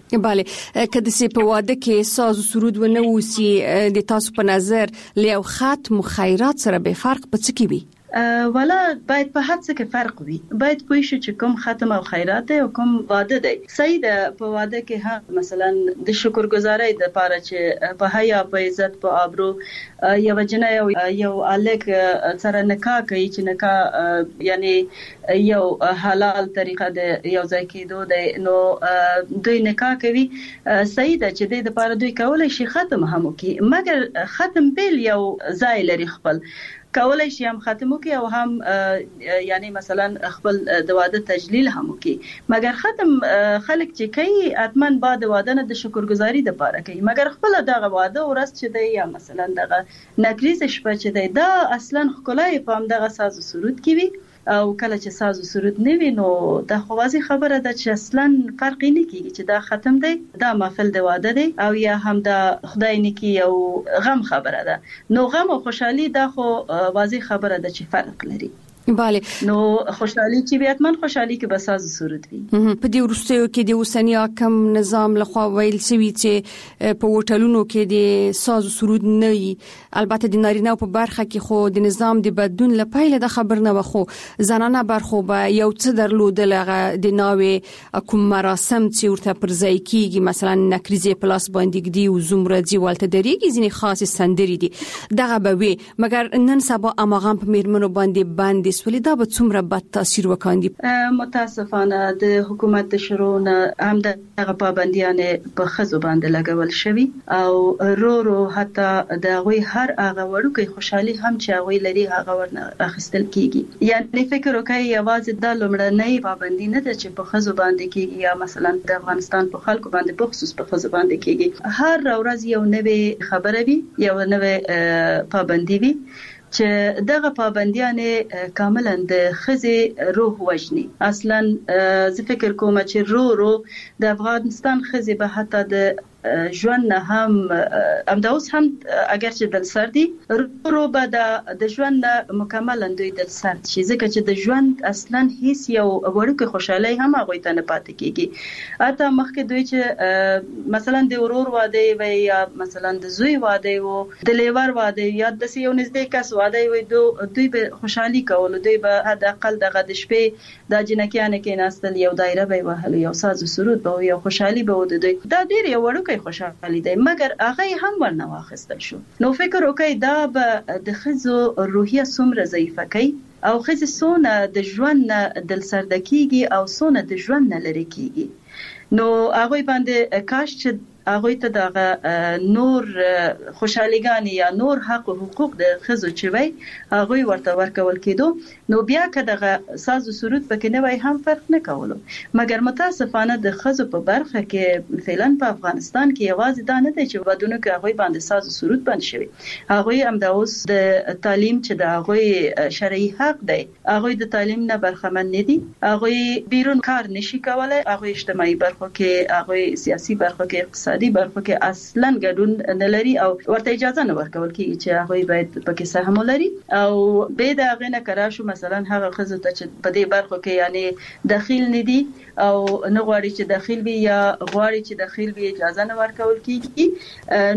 بله که د سی په واده کې ساز او سرود و نه وسی د تاسو په نظر له ختم خیرات سره به فرق په څه کې وي؟ ولا باید په هڅه کې فرق وي. باید پوه شو چې کوم ختم او خیرات دی او کوم واده دی. صحیح ده په واده کې هم مثلا د شکرګزارۍ د لپاره چې په حیا په عزت په آبرو یو جنای او یو الک سره نکاح کوي چې نکاح یعنی یو حلال طریقه د یو ځای کېدو دی نو دوی نکاح کوي. صحیح ده چې د لپاره دوی کولای شي ختم هم کوي مګر ختم بیل یو ځای لري خپل کولای شي هم ختمو کې او هم یعنی مثلا خپل د واده تجلیل هم کوي مګر ختم خلک چې کوي اتمن بعد واده نه د شکرګزاري د پاره کوي مګر خپل دغه واده ورځ چې دی یا مثلا دغه نکریز شپه چې دی دا اصلا خلای په هم دغه ساز او سرود کوي او کله چې ساز او سرود نه وي نو د خوازي خبره ده چې اصلا فرق نه کیږي چې دا ختم دی دا محفل د واده دی او یا هم دا خدای نکی او غم خبره ده. نو غم او خوشحالي دا خو واضح خبره ده چې فرق لري. بله نو خوشحالي چې بیاتمن خوشحالي کې بس ساز سرود وي. په دې ورستیو کې د اوسنی حکم نظام لخوا ویل شوی چې په هوټلونو کې د ساز سرود نه وي. البته د نارینه په برخه کې خو د نظام د بدلون لپاره د خبر نه وخو زنانه برخو به یو څه درلودل د ناوې کوم مراسم چې ورته پرځای کیږي مثلا نکریزه پلاس باندې دی او زمردي والته دریږي ځینې خاص سندري دي دغه به وي مګر نن سبا اماغان په میرمنو باندې ولې دا به څومره بد تاثیر وکاندي؟ متاسفانه د حکومت شروع نه هم دغه پابندیانه په خزو باندې لګول شوی او رو حتی د غوي هر هغه وړوکی خوشحالي هم چې غوي لري هغه ورنه اخیستل کیږي. یعنی فکر وکړئ یوازې د لومړنۍ پابندی نه ده چې په خزو باندې کیږي یا مثلا د افغانستان په خلکو باندې په خصوص په خزو باندې کیږي. هر ورځ یو نوې خبره وي یو نوې پابندی وي چې دغه پابندیانه کاملا د خزي روح وجني. اصلا زه فکر کوم چې رو د افغانستان خزي به حتی د ژوند هم امداوس هم اگر چې د سردي رو به د ژوند مکمل اندوی د سرد شي ځکه چې د ژوند اصلا هیڅ یو وړوکی خوشحالي هم هغه ته نه پاتې کیږي. اته مخکې دوی چې مثلا د ورور واده وي یا مثلا د زوی واده وو د لیور واده یا د یو نږدې کس واده وي دوی به خوشحالي کول دوی به حد اقل دغه د شپې د جنکیانه کې ناستل یو دایره به وهل یو ساز سرود به یو خوشحالي به ود دوی دا ډیر یو وړوکی خوشحالي دی مګر هغه هم ورنه واخیستل شو. نو فکر وکړئ دا به د خزو روحیه څومره ضعیفه کوي او خزه سونه د ژوند د سردکیږي او سونه د ژوند نه لري کیږي. نو هغه باندې کاش چې هغه ته دغه نور خوشحاليګانی یا نور حق او حقوق د خزو چوي هغه ورته ورکول کېدو نو بیا کداغه ساز او سرود پکې نه وای هم فرق نه کولو. مګر متاسفانه د خزو په برخه کې فعلا په افغانستان کې یوازې دا نه دی چې ودونه کې هغه باندې ساز او سرود باندې شوی. هغه هم د اوس د تعلیم چې د هغه شرعي حق دی هغه د تعلیم نه برخمن نه دي. هغه بیرون کار نشي کولای. هغه اجتماعي برخه کې هغه سیاسي برخه کې اقتصادي برخه کې اصلا ګډون نه لري او ورته اجازه نه ورکول کیږي چې هغه باید پکې سهم ولري او به دا غنه کرا شو مثلا هغه خزه ته چې په دې برخه کې یعنی داخل نه دي او نه غواړي چې داخل وي یا غواړي چې داخل وي اجازه نه ورکول کیږي.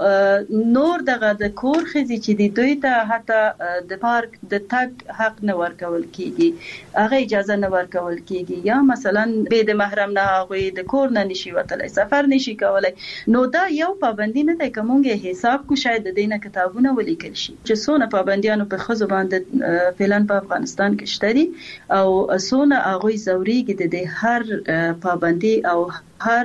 نو نور دغه د کور خزي چې دی دوی ته حتی د پارک د تګ حق نه ورکول کیږي هغه اجازه نه ورکول کیږي یا مثلا به د محرم نه هغه د کور نه نشي وتلای سفر نشي کولای. نو دا یو پابندی نه ده کومه حساب کو شاید د دینه کتابونه ولیکل شي چې سونه پابندیانو په خزو باندې فعلا په افغانستان کې شته دي او سونه هغه زوريږي د هر پابندی او هر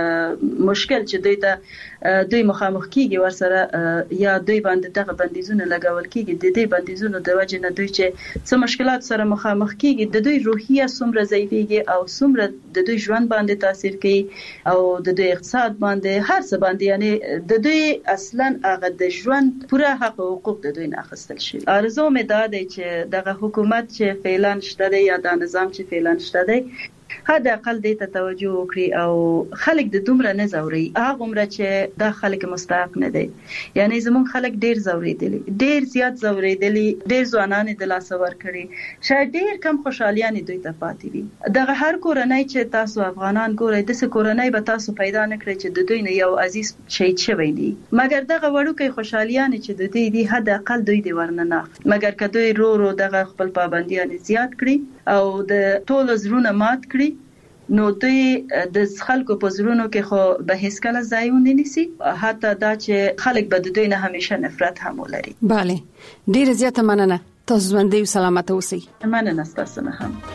مشکل چې دوی مخامخ کیږي ورسره یا دوی باندې دغه بندیزونه لګول کیږي د دې بندیزونو د وجه نه دوی چې څه مشکلات سره مخامخ کیږي د دوی روحیه څومره ضعیفيږي او څومره د دوی ژوند باندې تاثیر کوي او د دوی اقتصاد باندې هر څه باندې یعنی د دوی اصلا هغه د ژوند پوره حق او حقوق د دوی نه اخیستل شي. ارزو مې دا دی چې دغه حکومت چې فعلا شته دی یا د نظام چې فعلا شته دی حد اقل دې ته توجه وکړي او خلک د دومره نه زوري هغه عمر چې دا خلک مستحق نه دي. یعنی زمون خلک ډیر زوریدلی، ډیر زیات زوریدلی، ډیر ځوانان د لاس ور کړی، شاید ډیر کم خوشالیان دوی ته پاتې وي. دغه هر کورنۍ چې تاسو افغانان ګورئ د څه کورنۍ به تاسو پیدا نکړئ چې د دوی نه یو عزیز شهید شوی دی، مګر دغه وړوکی خوشالیان چې د دوی دی حد اقل دوی دی ورننه، مګر که دوی رو دغه خپل پابندیان زیات کړي او د ټول زړونه مات کړي نو دوی د خلکو په زړونو کې خو به هیڅ کله ځای ونه نیسي، حتی دا چې خلک به د دوی نه همیشه نفرت هم ولري. bale ډیره زیاته مننه، تاسو ژوندۍ او سلامت اوسئ. مننه تاسو نه هم.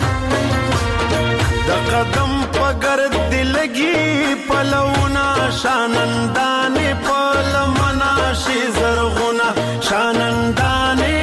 د قدم په ګرد لګي پلونا شانندانه پلمنا شي زرغونه شانندانه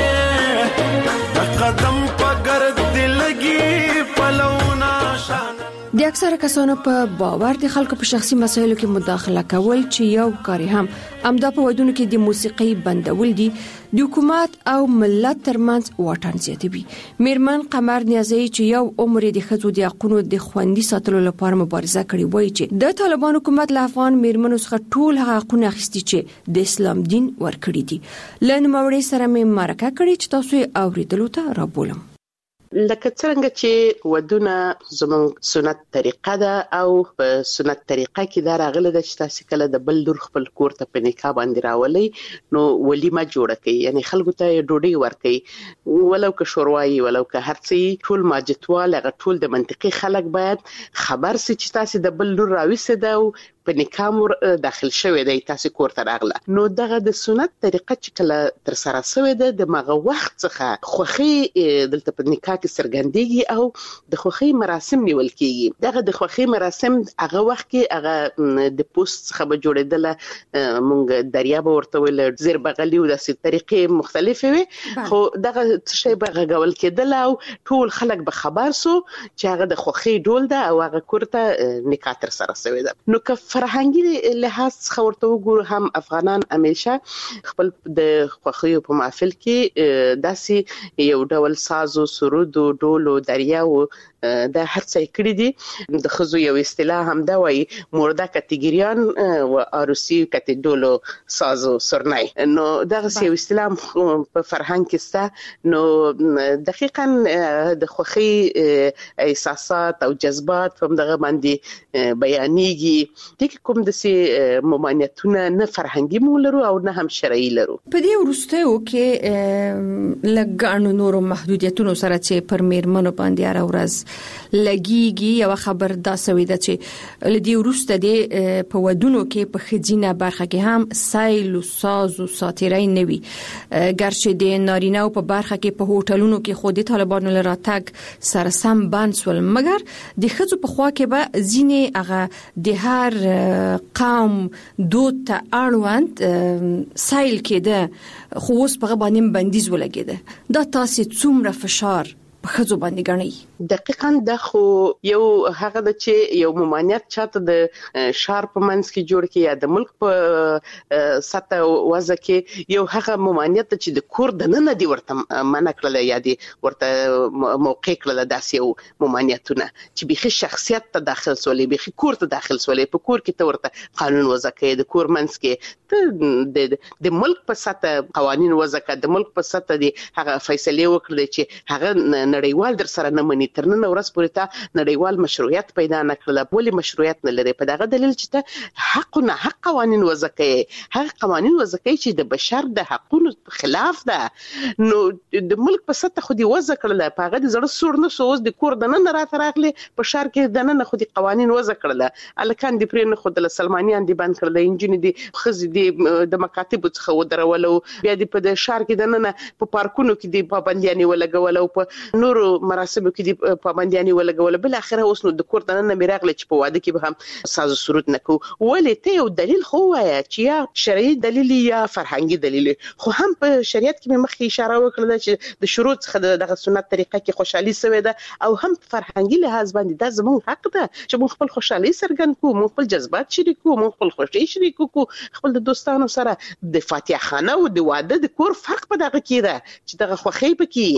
د قدم په ګرد لګي پلونا شان. د اکثره کسانو په باور د خلکو په شخصي مسایلو کې مداخله کول چې یو کاری هم امدا په ودونو کې د موسیقي بندول دي د حکومت او ملت ترمنځ واټن زیاتوي. میرمن قمر نیازی چې یو عمر د ښځو د حقوقو د خوندي ساتلو لپاره مبارزه کړې وایي چې د طالبان حکومت له افغان میرمنو څخه ټول هغه حقوق اخیستي چې د اسلام دین ورکړي دي. لنوموړي سره مې مرکه کړې چې تاسو یې اوریدلو ته رابولم. لکه څنګه چې ودونه زموږ سنت طریقه ده او په سنت طریقه کې دا راغله چې تاسو کله د بل لور خپل کور ته په نکاح باندې راولي نو ولیمه جوړه کوي، یعنی خلکو ته ډوډۍ ورکوي، ولو که شوروایي ولو که هرڅه، ټول ماجتوال هغه ټول د منطقي خلک باید خبر سي چې تاسو د بل لور راويسه ده او په نکاح مور داخل شوی دی، تاسو کور ته راغله. نو دغه د سنت طریقه چې کله تر سره شوی ده د مغه وخت څخه خوخي دلته په نکاح کې سرګندېږي او د خوخي مراسم نیول کیږي. دغه د خوخي مراسم هغه وخت کې هغه د پوسټ څخه به جوړېدل، مونږ دریاب ورته ویل زیر بغلی او د طریقې مختلفه وي، خو دغه شی به غوول کېدل او ټول خلک به خبر سو چې هغه د خوخي ډول ده او هغه کور ته نکاح تر سره شوی ده. نو که فرهنګي لحاظ څخه ورته وګورو هم افغانان همیشه خپل د خوخیو په محفل کې داسې یو ډول ساز او سرود او ډول او دریا او د هرڅه کړی دي. د خزو یو اصطلاح هم دا وایي مرده کاتګریان او عروسي کاتډولو ساز او سرنای. نو دغه یو اصطلاح په فرهنګ کې سته. نو دقیقاً د خوخي احساسات او جذبات هم دغه باندې بیانېږي. د کوم د سي ممانعتونه نه فرهنګي مولرو او نه هم شرعي لرو. په دې ورستیو کې لګانو نورو محدودیتونو سره چې پر میرمنو باندې هر ورځ لګيږي. یو خبر دا سوي ده چې لدی ورسته دی په ودونو کې په خزینه برخه کې هم سایل او ساز او ساتیرای نوي، ګرچې د نارینه او په برخه کې په هوټلونو کې خودي طالبانو لراتګ سره سم بانسول، مګر د خزو په خوا کې به ځینې هغه د هر قوم دود ته اړوند سایل کېده، خو اوس په باندې بندیز ولګیده. دا تاسو څومره فشار په خزو باندې غنئ؟ دقیقاً د خو یو هغه د چې یو ممانعت چاته د شهر په منځ کې جوړ کې یا د ملک په سطح وضع کې یو هغه ممانعت چې د کور د نن دی ورته منع کړل یا دی ورته موقع کړل، داسې یو ممانعتونه چې بيخي شخصیت ته داخل سولې، بيخي کور ته داخل سولې، په کور کې ته ورته قانون وضع کړي، د کور منځ کې د ملک په سطح قوانين وضع کړي، د ملک په سطح دی هغه فیصله وکړي چې هغه نړیوال در سره نه مني. تر نن ورځ پورې ته نړیوال مشروعیت پیدا نه کړل. ولې مشروعیت نه لري؟ په دغه دلیل چې ته حق نه حق قوانين وضع کړي، هغه قوانين وضع کړي چې د بشر د حقوقو خلاف ده. نو د ملک په سطح خو دي وضع کړل، په هغه د زړه سور نه سوز د کور د نن راته راغلي، په شهر کې د نن خو دي قوانين وضع کړل. الکان دی پرې نه خو د سلمانیان دی بند کړل، انجن دي خزي دي د مکاتب څخه ودرولو، بیا دی په شهر کې د نن په پارکونو کې دی پابندیان ولګول او په نورو مراسمو کې دی پابندیان ولګول. بل اخره اوس نو د کور د نن میراغله چې په واده کې به هم ساز سرود نکو. ولې ته یو دلیل خو وایي چې یا شرعي دلیل یا فرهنګي دلیل، خو هم په شریعت کې مخکې اشاره وکړه چې د شروع څخه دغه سنت طریقه کې خوشحالي سوي ده او هم فرهنګي لحاظ باندې دا زموږ حق ده چې موږ خپل خوشحالي څرګند کوو، موږ خپل جذبات شریکو، موږ خپل خوشي شریکو کو، خپل د دوستانو سره د فاتحه خانه او د واده د کور فرق په دغه کې ده چې دغه خوخي پکې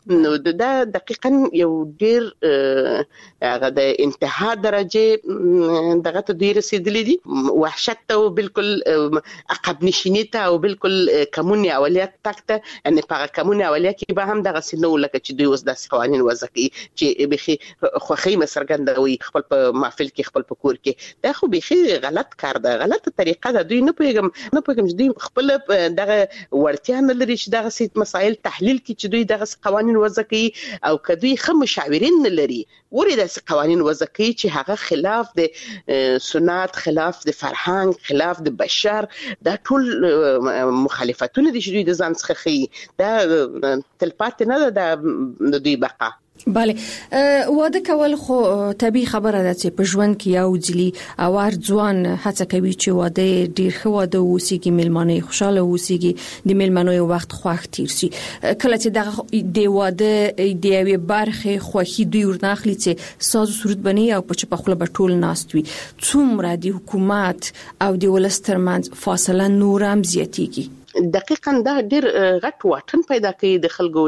نو دا دقیقاً یو ډیر هغه د انتها درجه دغه ته ډیر رسیدلې دي وحشت ته بالکل عقب نشینی ته او بالکل کمونی اولیت تکته ان په کمونی اولیت کې به هم دغه سينو لکه چې دوی اوس د قوانين وضع کوي چې بخي خوخي مسرګندوي خپل په محفل کې خپل په کور کې دا خو بخي غلط کار ده غلطه طریقه ده دوی نه پیغام چې دوی خپل دغه ورتیا نه لري چې دغه سیت مسائل تحلیل کې چې دوی دغه قوانين وضع کوي او کدوې خم مشاورین نه لري ورې د قوانين وضع کوي چې هغه خلاف د سنت خلاف د فرهنګ خلاف د بشر دا ټول مخالفتونه دي چې دوی د ځان څخه خي دا تلپات نه ده د دوی بقا بله واده کول خو طبيعي خبره ده چې په ژوند کې یو ځلی اوار ځوان هڅه کوي چې واده ډیر ښه واده وسیږي ملمانه خوشاله وسیږي د ملمانو وخت خوښ تیر شي کله چې دغه د واده د یوې برخه خوخي دوی ورناخلي چې ساز صورت بني او په خپل بټول ناستوي څومره د حکومت او د ولسترمنځ فاصله نورم زیاتېږي دقیقاً دا ډیر غټ واټن پیدا کوي د خلکو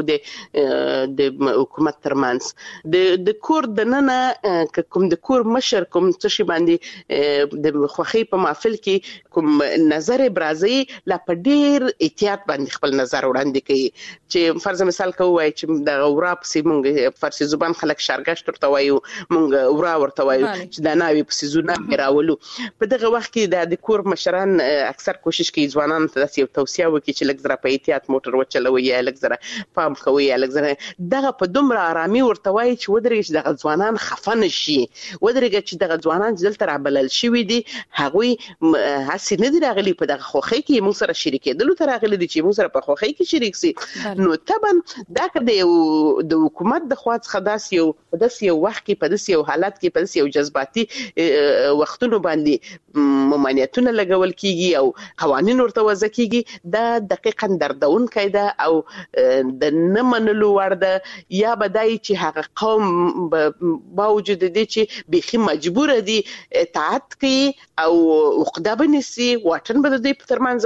د حکومت ترمنځ د کور د ننه کوم د کور مشر کوم څه شي باندې د خوخي په محفل کې کوم نظر برازي لا په ډیر احتیاط باندې خپل نظر وړاندې کوي چې فرض مثال کوي چې د غورا په سیمونګ فارسی زبان خلک شارګشت ورته وایو مونږ ورا ورته وایو چې د ناوي په سيزونه راولو په دغه وخت کې د کور مشران اکثر کوشش کوي ځوانان ته د توصيه وکړي چې لږ زره په احتیاط موټر وچلوي یا لږ زره پام کوي یا لږ زره دغه په دومره آرامي ورته وایي چې ودرېږي چې دغه ځوانان خفه نشي ودرېږي چې دغه ځوانان چې دلته رابلل شوي دي هغوی هسې نه دي راغلي په دغه خوښۍ کې موږ سره شریکېدلو ته راغلي دي چې موږ سره په خوښۍ کې شریک سي نو طبعا دا که د حکومت د خوا څخه داسې یو وخت کې په داسې یو حالت کې په داسې یو جذباتي وختونو باندې ممانعتونه لګول کیږي او قوانین ورته وضع کیږي دا دقیقاً دردونکی ده او د نه منلو وړ ده یا بدای چې هغه قوم باوجود دي چې بخي مجبور دي اطاعت کوي او عقده بنسي واټن به د ترمنځ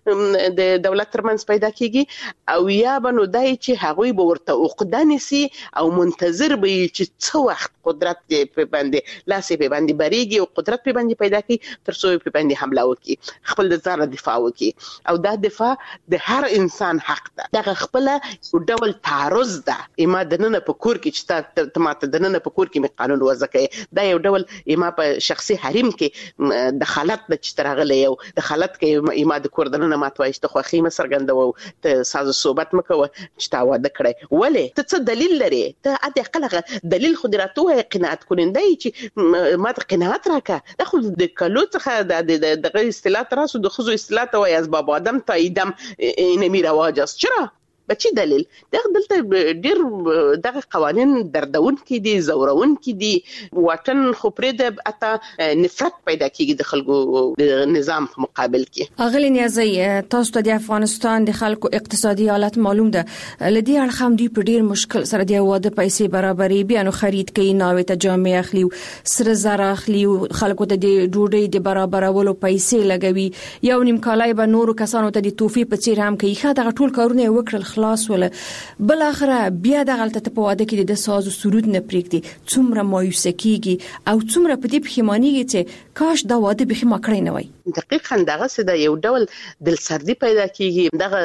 او د دولت ترمنځ پیدا کیږي او یا بنو دای چې هغه به ورته عقده نسي او منتظر به چې څو وخت قدرت په باندې لاسه په باندې بریږي او قدرت په باندې پیدا کوي تر څو په باندې حمله وکړي خپل د ځان دفاع وکړي او دا دفاع د هر انسان حق ده دغه خپل یو ډول تعرض ده اما د نن په کور کې چې ته د نن په کور کې می قانون وضع کوي دا یو ډول اما په شخصي حریم کې دخالت د چترغله یو دخالت کې اما د کور د نن ماتوایشت خو خیمه سرګندو ته ساز صحبت مکوه چې تا واده کړی ولې ته څه دلیل لري ته اته خلغه دلیل خو دراتوه قناعت کولندای چې ما ته قناعت راکا دا خو د کلو څخه د دغه اصطلاح تراسو د خزو اصطلاح ته وای از بابا آدم تا ایدم اینمی رواج است چرا بچی دلیل دلته ډیر دغه قوانين دردون کې دي زورون کې دي واټن خو پرې د اته نفرت پیدا کیږي د خلکو د نظام په مقابل کې اغلی نیازي تاسو ته د افغانستان د خلکو اقتصادي حالت معلوم ده لدی اړخم دی په ډیر مشکل سره دی واده پیسې برابرې بیانو خرید کوي ناوې ته جامې اخلي سره زر اخلي خلکو ته د ډوډۍ د برابرولو پیسې لګوي یو نیم کالای به نورو کسانو ته د توفی په څیر هم کوي خا دغه ټول کارونه وکړل خلاص ولا بل اخره بیا د غلطه په واده کې د ساز او سرود نه پریږدي څومره مایوسه کیږي او څومره په دې پښیمانیږي چې کاش دا واده به ما کړی نه وای دقیقاً دغه څه د یو ډول دلسردي پیدا کیږي دغه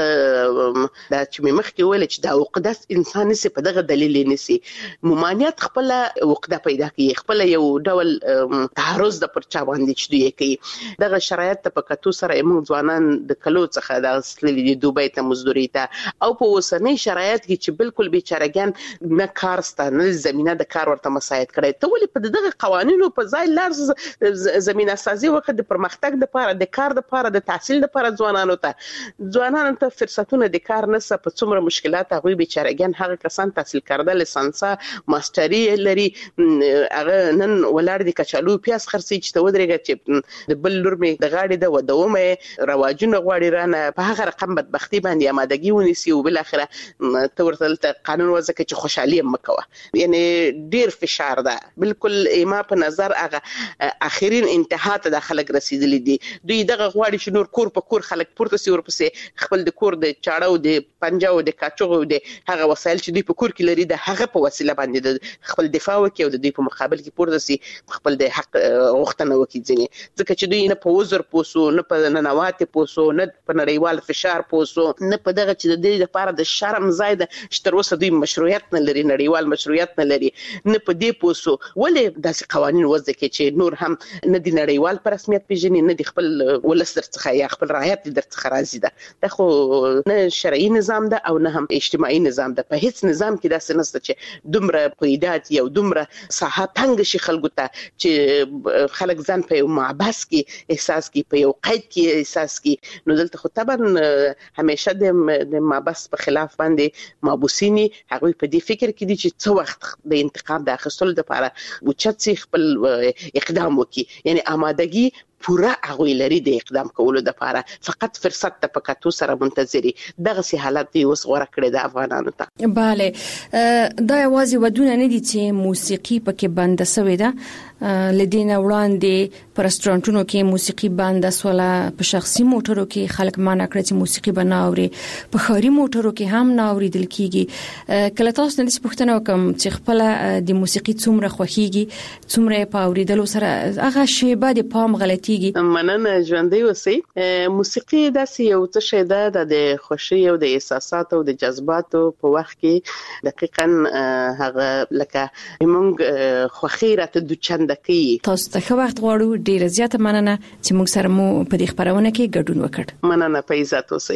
د چې مخکې ویل چې د عقده انسان سي په دغه دلیل نسی ممانعت خپل عقده پیدا کوي خپل یو ډول تعرض د پرچا باندې چې دوی کوي دغه شرایط په کتو سره موږ ځوانان د کلو څخه د اصلي د دوبۍ ته مزدوري ته او په اوسنۍ شرایط کې چې بالکل بیچارهګان نه کار ستنه زمينه د کار ورته مساعد کړي ته ولې په دغه قوانینو په ځای لار زمينه سازي وخت د پرمختګ د لپاره د کار لپاره د تحصیل لپاره ځوانانو ته فرصتونه د کار نسه په څومره مشکلات هغه بیچارهګان هغه کسان تحصیل کړه لیسانس ماستری لري هغه نن ولر د کچالو پیاس خرڅي چې ته ودرېږي چې د بل لور می د غاړي د ودومه رواجونه غواړي رانه په هغه رقم بدبختی باندې آمادګي ونیسي او بل اخره تورته قانون وضع کې چې خوشحالي مکوه یعنی ډیر فشار ده بالکل ما په نظر هغه اخرین انتها ته د خلک رسیدلی دي. دوی دغه غواړي چې نور کور په کور خلک پورته سي ورپسې خپل د کور د چاړو د پنجو د کاچوغو د هغه وسایل چې دوی په کور کې لري د هغه په وسیله باندې د خپل دفاع وکړي او د دوی په مقابل کې پورته سي خپل د حق غوښتنه وکړي. ځکه چې دوی نه په وزر پوسو، نه په ننواتې پوسو، نه په نړیوال فشار پوسو، نه په دغه چې د دې لپاره د شرم ځای ده چې تر اوسه دوی مشروعیت نه لري، نړیوال مشروعیت نه لري، نه په دې پوسو. ولې داسې قوانین وضع کړي چې نور هم نه د نړیوال په رسمیت پیژني، نه د خپل ولس درڅخه یا خپل رعایت درڅخه راضي ده. دا خو نه شرعي نظام ده او نه هم اجتماعي نظام ده. په هیڅ نظام کې داسې نشته چې دومره قیدات یا دومره ساحه تنګ شي خلکو ته چې خلک ځان په یو معبس کې احساس کی، په یو قید کې احساس کی. نو دلته خو طبعا همیشه د معبس په خلاف باندې مابوسینی هغه په دې فکر کې دي چې څو وخت د انتقام د اخیستلو لپاره اوچت سي خپل اقدام وکړي. یعنی آمادګي پورا هغه لري د اقدام کولو لپاره، فقط فرصت ته پکاتو سره منتظري. دغه سي حالت دی اوس غوړه کړی د افغانانو ته. bale دا یوازې ودونه نه دي چې موسیقي پکې بند شوې ده. لدینا وړاندې پر رستورانتونو کې موسیقي بند سوله، په شخصي موټرو کې خلک مانع کړی چې موسیقي بناوري، په خاري موټرو کې هم ناوریدل کیږي. کله تاسو نه پوښتنه وکم چې خپل د موسیقي څومره خوخيږي، څومره په اوریدلو سره هغه شی بعد پام غلطي. مننه ژوندۍ اوسئ. موسیقي داسې یو څه شی ده د خوښۍ او د احساساتو او د جذباتو په وخت کې دقیقاً هغه لکه موږ خوښي راته د چنده کوي. تاسو ته ښه وخت غواړو. ډیره زیاته مننه چې موږ سره مو په دې خبرونه کې ګډون وکړ. مننه په عزت اوسئ.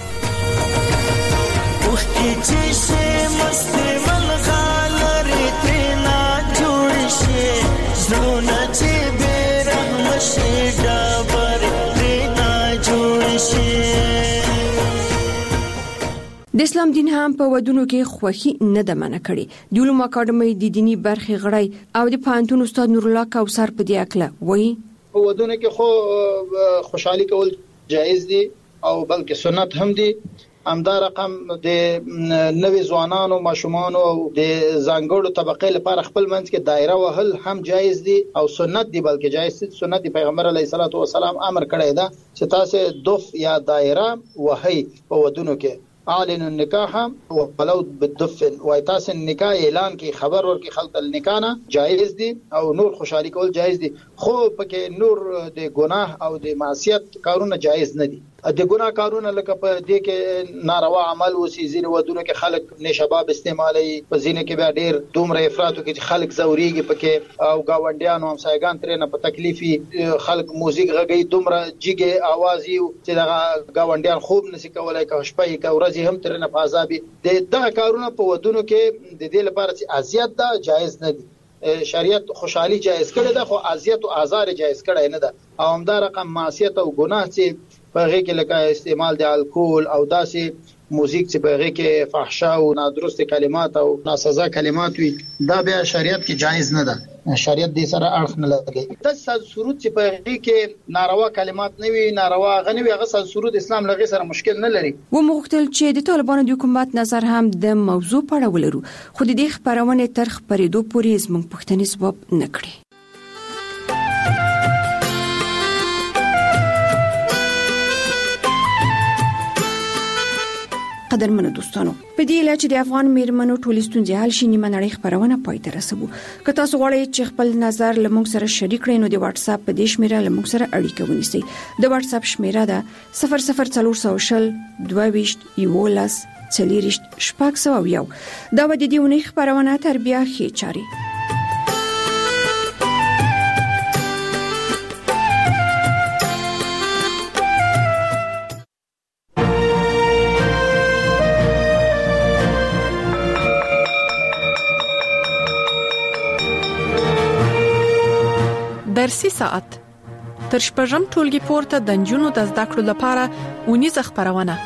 وختي چې شي مستي ملغالري تینا جوړ شي زړونه چې بیرحم شي ډبر تینا جوړ شي. د اسلام دین هم په ودونو کې خوخي نه د منع کړي. د علوم اکاډمي د دینی برخې غړی او د پانتون استاد نور الله کوثر په دې اکله وایي په ودونو کې خو خوشحالي کول جایز دي او بلکې سنت هم دي. همدا رقم د نوې ځوانانو، ماشومانو او د ځانګړو طبقې لپاره خپل منځ کې دایره وهل هم جایز دي او سنت دي، بلکې جایز دي. سنت دی پیغمبر علیه الصلاۃ والسلام امر کړی دا چې تاسو دف یا دایره وهي په ودونو کې. اعلن النکاح ولو بالدفن، وای تاسو نکاح اعلان کی، خبر ورکی خلق النکاح جایز دي او نور خوشحالي کول جایز دي. خو پکې نور د ګناه او د معصیت کارونه جایز نه دي. د ګناه کارونه لکه په دې کې ناروا عمل وسی، ځینې ودونو کې خلک نشباب استعمالي، په ځینې کې بیا ډېر دومره افراط کوي چې خلک زوريږي پکې او گاونډیانو هم سایګان ترې نه په تکلیفي خلک موزیک غږی دومره جګه आवाज یو چې دا گاونډیان خوب نسی کولای، که شپه کې ورځي هم ترې نه په عذابي. دغه کارونه په ودونو کې د دې لپاره چې اذیت دا جایز نه دي. شریعت خوشحالي جایز کړی ده خو اذیت او آزار جایز کړی نه ده. او همدا رقم معصیت او ګناه چې په هغه کې لکه استعمال د الکول او داسې موزیک چې په هغه کې فحشا او نادرست کلمات او ناسزا کلمات وي، دا بیا شریعت کې جایز نه ده. شریعت دې سره اړخ نه لګي. د سرود چې په هغه کې ناروا کلمات نه وي، ناروا غنوي، هغه سرود اسلام لغې سره مشکل نه لري. و مختل چې د طالبانو د حکومت نظر هم د موضوع په اړه ولرو، خو د دې خبرونه تر خبرېدو پورې زموږ پوښتنې ځواب نه کړي. قدرمنو دوستانو، په دې لاره چې د افغان میرمنو ټولې ستونزې حل شي، نیمه نړۍ خبرونه پای ته رسوو. که تاسو غواړئ چې خپل نظر له موږ سره شریک کړئ نو د واتس اپ په دې شمیره له موږ سره اړیکه ونیسئ. د واتس اپ شمیره ده 00400 22 11 40 601. دا د دې ونې خبرونه تر بیا ښه چاري. درسي ساعت تر شپږم ټولګي پورته د نجونو د زده کړو لپاره ونیزه خبرونه.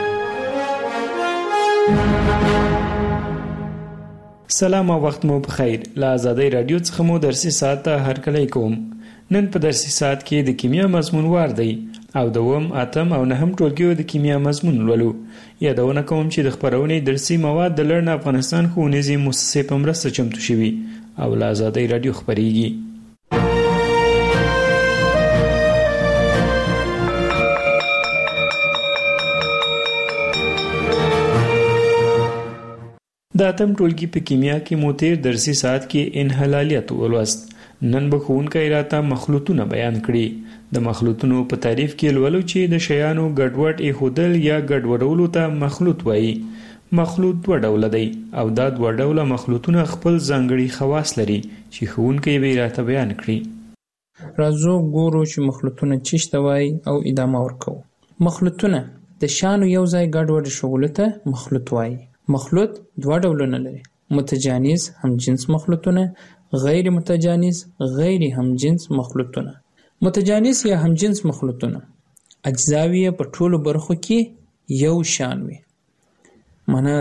سلام او وخت مو بخیر. له آزادۍ رادیو څخه مو درسي ساعت ته هرکلی کوم. نن په درسي ساعت کې د کیمیا مضمون وار دی او دوم، اتم او نهم ټولګیو د کیمیا مضمون ولولو. یادونه کوم چې د خبرونې درسي مواد د لرن افغانستان ښوونیزې مؤسسې په مرسته چمتو شوي او له آزادۍ رادیو خبريږي. د اتم ټولګي په کیمیا کې مو تیر درسي ساعت کې انحلالیت ولوست. نن به ښوونکی راته مخلوطونه بیان کړي. د مخلوطونو په تعریف کې لولو چې د شیانو ګډوډ ایښودل یا ګډوډولو ته مخلوط وایي. مخلوط دوه ډوله دی او دا دوه ډوله مخلوطونه خپل ځانګړي خواص لري چې ښوونکی به راته بیان کړي. راځو ګورو چې مخلوطونه څه ته وایي او ادامه ورکوو. مخلوطونه د شیانو یو ځای ګډوډ ایښودلو ته مخلوط وایي. مخلوط دوه ډولونه لري: متجانس همجنس مخلوطونه، غیر متجانس غیر همجنس مخلوطونه. متجانس یا همجنس مخلوطونه اجزاوی په ټولو برخو کې یو شان وي، معنا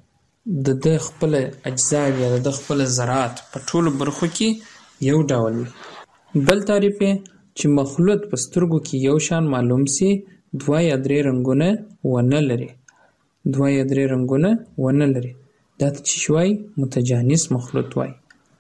د خپل اجزاوی یا د خپل ذرات په ټولو برخو کې یو ډول وي. بل تعریف چې مخلوط په سترګو کې یو شان معلوم سي دوه یا درې رنګونه ونه لري. دوه یا درې رنګونه ونه لري دا ته چې وایي متجانس مخلوط وایي.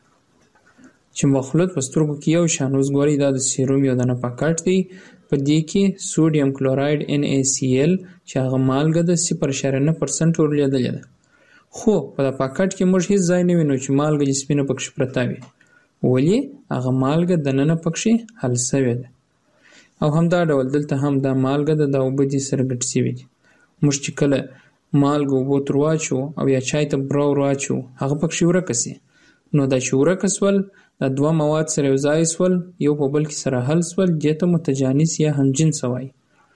چې مخلوط په سترګو کې یو شان، اوس ګورئ دا د سیروم یو دانه پاکټ دی، په دې کې سوډیم کلوراید NaCl چې هغه مالګه د 0.9% ورلیدلې ده. خو په دا پاکټ کې موږ هیڅ ځای نه وینو چې مالګه جسمینه پکې پرته وي، ولی هغه مالګه دننه پکې حل شوې ده. او همدا ډول دلته هم دا مالګه د اوبو دي سره ګډ شوې دي. موږ چې کله مالګه اوبو ته واچو او یا چای ته برا واچو هغه پکې ورکه سي، نو دا چې ورکه سول دا دوه مواد سره یو ځای سول، یو په بل کې سره حل سول، دې ته متجانس یا همجنس وایي.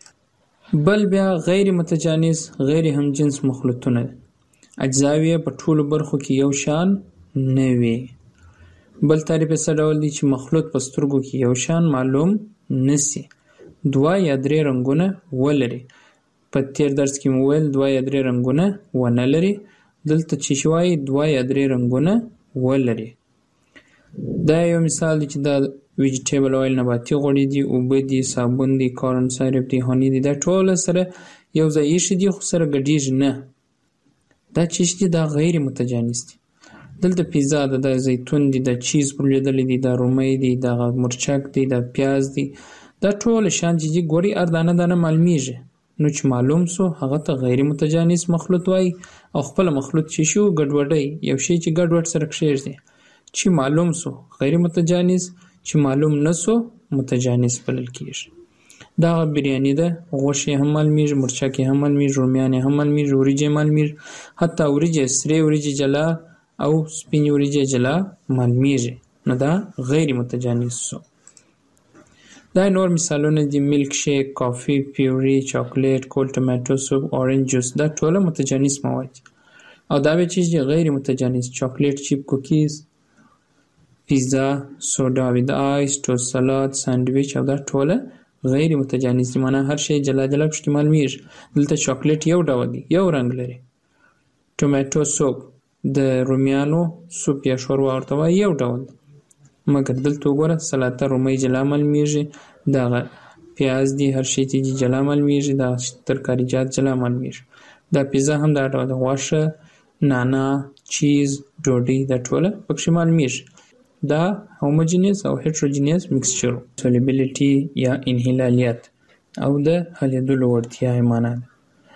بل بیا غیر متجانس غیر همجنس مخلوطونه اجزاوی په ټولو برخو کې یو شان نه وي. بل تعریف یې څه ډول دی چې مخلوط په سترګو کې یو شان معلوم نسی، دوه یا درې رنګونه ولري. په تیر درس کې مو ویل دوه یا درې رنګونه ونه لري، دلته چې وایي دوه یا درې رنګونه ولري. دا یو مثال دی چې دا ویجیټیبل اویل نباتي غوړي دي، اوبه دي، صابون دي، کارن سایرپ دي، هانی دي، دا ټول سره یو ځای ایښي دي خو سره ګډیږي نه. دا چې دي دا غیر متجانس دي. دلته پیزا ده، دا زیتون دي، دا چیز پرلیدلې دي، دا رومي دي، دا مرچک دي، دا پیاز دي، دا ټول شان چې ګوري اردانه دانه معلومیږي. نو چې معلوم سو هغه ته غیر متجانس مخلوط وای. او خپل مخلوط چې شو ګډوډي یو شی چې ګډوډ سره کښېږي، چې معلوم سو غیر متجانس، چې معلوم نسو متجانس بلل کېږي. دا بریانی ده، غوښې هم معلومیږي، مرچک هم معلومیږي، رومیان هم معلومیږي، وریجې معلومیږي، حتی وریجې سرې وریجې جلا او سپینې وریجې جلا معلومیږي. نو دا غیر متجانس سو. دا نور مثالونه دي: ملک شیک، کافی، پیوري، چاکلیټ، کول ټماټو سوپ، اورنج جوس، دا ټول متجانس مواد. او دا به چې غیر متجانس چاکلیټ چیپ، کوکیز، پیزا، سوډا وید آیس، ټوست سلاد، ساندویچ، او دا ټول غیر متجانس دي. معنا هر شی جلا جلا پکې معلومیږي. دلته چاکلیټ یو ډول دی، یو رنګ لري. ټماټو سوپ د رومیانو سوپ یا شوروا ورته وایي، یو ډول دی. مګر دلته وګوره سلاته رومي جلا معلومیږي، دا پیاز دی، هر شی چې جلا معلومیږي، دا ترکاریجات جلا معلومیږي. دا پیزا هم دا ډول غوښه، نانا، چیز، ډوډۍ، دا ټول پکې معلومیږي. دا هوموجینس او هټروجینس میکسچر. سولیبیلیټي یا انحلالیت او د حلیدلو وړتیا یې معنا ده.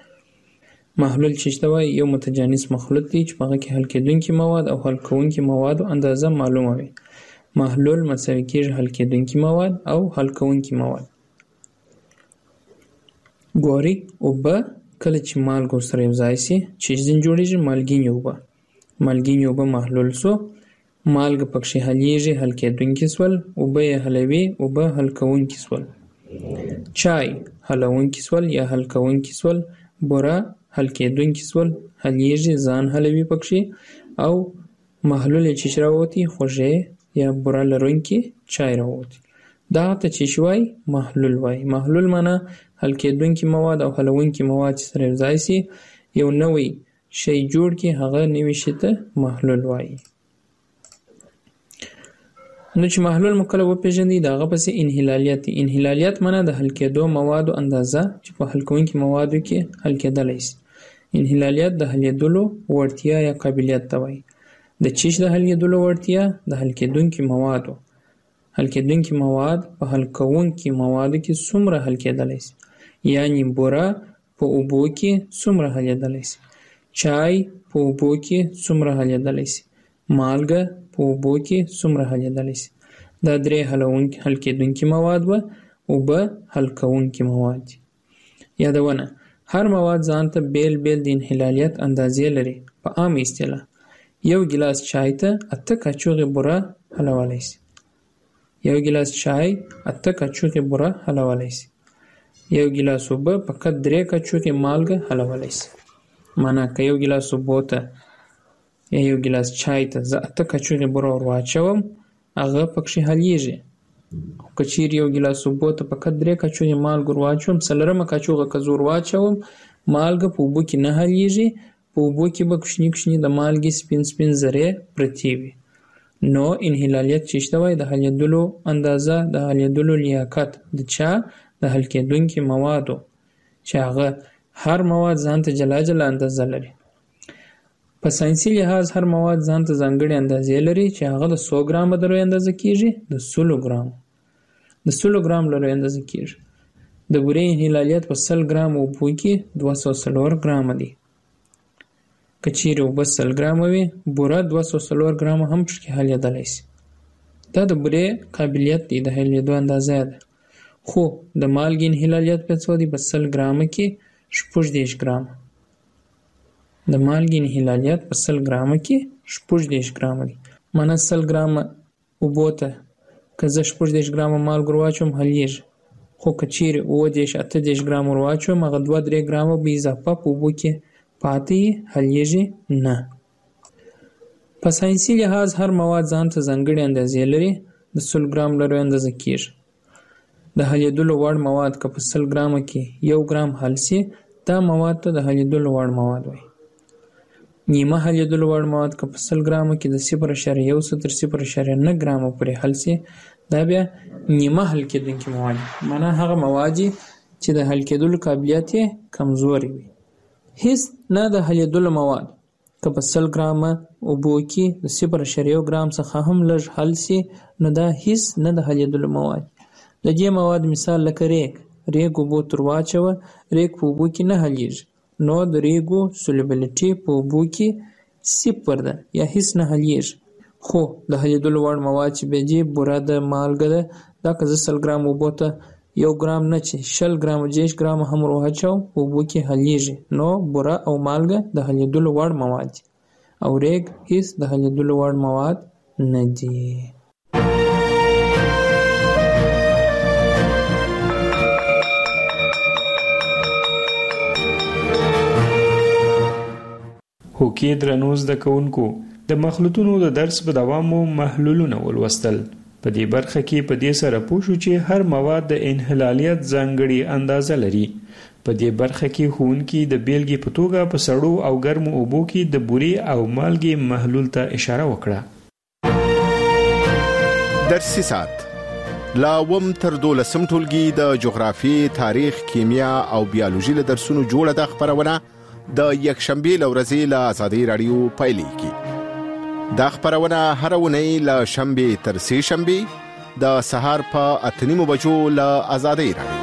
محلول چې ته وایي یو متجانس مخلوط دی چې هغه کې حل کېدونکي مواد او حل کوونکي موادو اندازه معلومه وي. محلول مساوي کېږي حل کېدونکي مواد او حل کوونکي مواد. ګوري اوبه کله چې مالګه سره یو ځای شي چې ځین جوړیږي مالګینې اوبه. مالګینې اوبه محلول سو، مالګه پکې حلیږي، حل کېدونکي سول، اوبه یې حلوي، اوبه حل کوونکي سول. چای حلونکي سول یا حل کوونکي سول، بوره حل کېدونکي سول، حلیږي، ځان حلوي پکې، او محلول چې راوتی خوږې یا بوره لرونکي چای راوتی. دا ته چې شوی محلول وای. محلول معنا حل کېدونکي مواد او حلونکي مواد چې سره ځای سي یو نوې شی جوړ کی، هغه نوې شی ته محلول وای. نو چې محلول مکله وپیژندې داغه پسې انحلالیت. انحلالیت معنا د حل کېدو موادو اندازه چې په حل کوونکي موادو کې حل کېدلی شي. انحلالیت د حلیدلو وړتیا یا قابلیت ته وایي. د چیش د حل کېدلو وړتیا د حل کېدونکي موادو. حل کېدونکي مواد په حل کوونکي موادو کې څومره حل کېدلی شي، یعنی بوره په اوبو کې څومره حلیدلی شي. چای په اوبو کې څومره حلیدلی شي، مالګه په اوبو کې څومره حلیدلی شي. دا درې حل کېدونکي مواد وه، اوبه حل کوونکي مواد دي. یادونه: هر مواد ځان ته بیل بیل د انحلالیت اندازې لري. په عام اصطلاح یو ګیلاس چای ته 8 کاچوغې بوره حلولی شي. یو ګیلاس چای 8 کاچوغې بوره حلولی شي. یو ګیلاس اوبه فقط 3 کاچوغې مالګه حلولی شي. معنا که یو ګیلاس اوبو ته یا یو ګیلاس چای ته زه 8 کاچوغې بوره ور واچوم، هغه پکښې حلیږي. خو که چیرې یو ګیلاس اوبو ته فقط 3 کاچوغې مالګه ور واچوم، 4مه کاچوغه که زه ور واچوم، مالګه په اوبو کې نه حلیږي. په اوبو کې به کوچني کوچني د مالګې سپین ذرې پرتې وي. نو انحلالیت چې شته وای، د حلیدلو اندازه، د حلیدلو لیاقت د چا؟ د حل کېدونکي موادو، چې هغه هر مواد ځان ته جلا جلا اندازه لري. په ساینسي لحاظ هر مواد ځان ته ځانګړې اندازې لري، چې هغه د 100 ګرامه د روی اندازه کېږي، د 100 ګرامو د 100 ګرام له روی اندازه کېږي. د بورې انحلالیت په 100 ګرام اوبو کې 204 ګرامه دی. که چیرې اوبه 100 ګرامه وي، بوره 204 ګرامه هم پکې حلیدلی شي. دا د بورې قابلیت دی، د حلیدو اندازه ده. خو د مالګې انحلالیت په څو دی؟ په 100 ګرامه کې 16 ګرامه. د مالګې انحلالیت په 100 ګرامه کې 16 ګرامه دی. معنا 100 ګرامه اوبو ته که زه 16 ګرامه مالګه ور واچوم، حلیږي. خو که چیرې 18 ګرامه ور واچوم، هغه 2-3 ګرامه به اضافه په اوبو کې پاتې حلیږي نه. په ساینسي لحاظ هر مواد ځان ته ځانګړې اندازې لري، د 100 ګرام له روی اندازه کېږي. د حلیدلو وړ مواد که په 100 ګرامه کې 1 ګرام حل شي، دا مواد ته د حلیدلو وړ مواد وایي. نیمه حلیدلو وړ مواد که په 100 ګرامه کې د 0.1 تر 0.9 ګرامه پورې حل شي، دا بیا نیمه حل کېدونکي مواد. معنا هغه مواد چې د حل کېدلو قابلیت یې کمزوري وي. هیڅ نه د حلیدلو مواد که په 100 ګرامه اوبو کې د 0.1 ګرام څخه هم لږ حل شي، نو دا هیڅ نه د حلیدلو مواد. د دې مواد مثال لکه ریګ اوبو تر واچوه، ریګ په اوبو کې نه حلیږي، نو د ریګو سولوبیلیټي په اوبو کې 0 ده یا هیڅ نه حلیږي. خو د حلیدلو وړ مواد چې به دي، بوره ده، مالګه ده، دا که زه 100 ګرام اوبو ته 1 ګرام نه چې 20 ګرامه 10 ګرامه هم ور واچوم، په اوبو کې حلیږي. نو بوره او مالګه د حلیدلو وړ مواد دي، او ریګ هیڅ د حلیدلو وړ مواد نه دي. هوکې درنو زده کوونکو، د مخلوطونو د درس په دوام مو محلولونه ولوستل. په دې برخه کې په دې سره پوه شو چې هر مواد د انحلالیت ځانګړې اندازه لري. په دې برخه کې ښوونکي د بیلګې په توګه په سړو او ګرمو اوبو کې د بورې او مالګې محلول ته اشاره وکړه. درسي ساعت لا وم تر 12 ټولګي د جغرافي، تاریخ، کیمیا او بیولوژي له درسونو جوړه د خبرونه د یکشنبه لورځي له آزادۍ رادیو پایلیږي. دا خبرونه هر ونی له شنبه تر سه شنبه د سهار په 8:30 بجو له آزادۍ رادیو.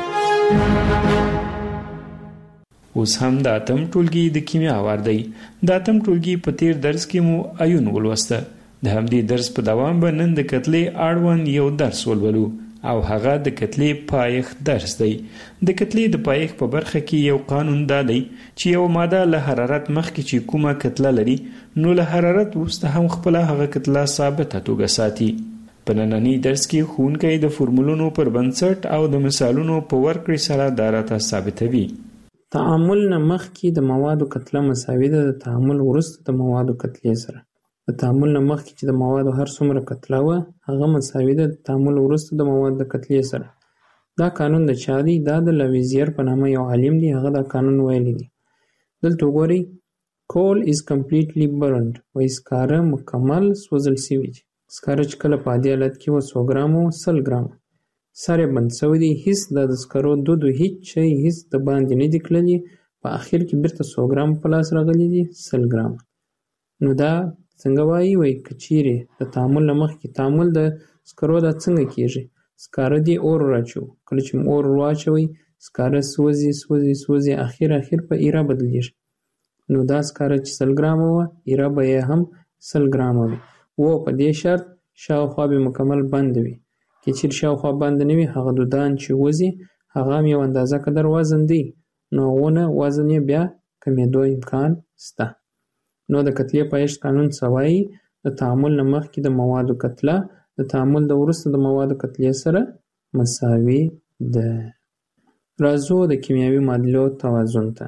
اوس هم د اتم ټولګي د کیمیا وار دی. د اتم ټولګي په تیر درس کې مو ایون ولوسته. د همدې درس په دوام به نن د کتلې اړوند یو درس ولولو، او هغه د کتلې پایښت درس دی. د کتلې د پایښت په برخه کې یو قانون دا دی چې یو ماده له حرارت مخکې چې کومه کتله لري، نو له حرارت وروسته هم خپله هغه کتله ثابته توګه ساتي. په ننني درس کې ښوونکی د فورمولونو پر بنسټ او د مثالونو په ورکړې سره دا راته ثابتوي. تعامل نه مخکې د موادو کتله مساوي ده د تعامل وروسته د موادو کتلې سره. د تعامل نه مخکې چې د موادو هر څومره کتله وه، هغه مساوي ده د تعامل وروسته د موادو د کتلې سره. دا قانون د چا دی؟ دا د لویزیر په نامه یو عالم دی، هغه دا قانون ویلی دی. دلته وګورئ، coal is completely burned، وایي سکاره مکمل سوځل شوي دي. سکاره چې کله په عادي حالت کې وه 100 ګرامه و 100 ګرامه، سر یې بند شوی دی، هیڅ د سکرو دود هیڅ شی هیڅ د باندې نه دي کړلي، په اخر کې بیرته 100 ګرامه په لاس راغلي دي 100 ګرامه. نو دا څنګه وایي که چیرې د تعامل نه مخکې تعامل د سکرو دا څنګه کېږي؟ سکاره دې اور راچوو، کله چې اور واچوئ سکاره سوځي اخر په ایره بدلیږي. نو دا سکاره چې 100 ګرامه وه ایره به یې هم 100 ګرامه وي. په دې شرط شاوخوا به مکمل بند وي. که چیرې شاوخوا بند نه وي هغه دودان چې وځي هغه هم یو اندازه قدر وزن دی، نو هغونه وزن یې بیا کمېدو امکان شته. نو د کتلې پایښت قانون څه وایي؟ د تعامل نه مخکې د موادو کتله د تعامل د وروسته د موادو کتلې سره مساوي ده. راځو د کیمیاوي معادلو توازن ته.